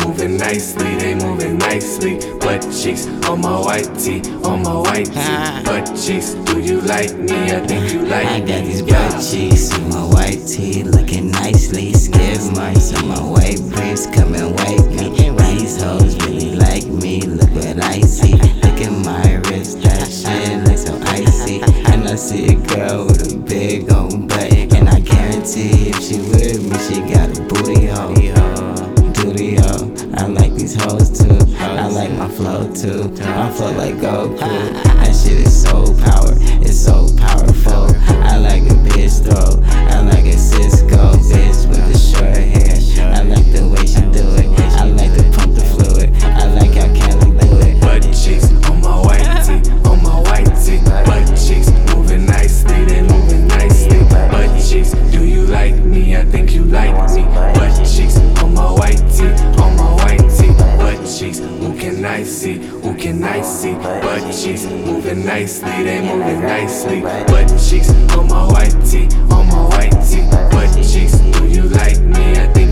moving nicely, they moving nicely. Butt cheeks on my white tee, on my white tee. Butt cheeks, do you like me? I think you like me. I got these butt cheeks on my white tee, looking nicely. Skip marks on my white briefs, come and wipe me. These hoes really like me, look what I see. Look at my wrist, that shit looks so icy. And I see a girl with a big old butt, and I guarantee if she with me, she got a booty hole. Duty ho, I like these hoes too. I like my flow too. I flow like Goku. That shit is so it's so powerful. I like a bitch though. I like a Cisco bitch with the short hair. I like the way she do it. I like to pump the fluid. I like how Kelly do it. Butt cheeks on my white tee, on my white tee. Butt cheeks moving nicely, they moving nicely. Butt cheeks, do you like me? I think you like me. Butt cheeks on my white tee, on my white tee. Butt cheeks, who can I see? Who can I see? Butt cheeks moving nicely, they moving nicely. Butt cheeks on my white tee, on my white tee. Butt cheeks, do you like me? I think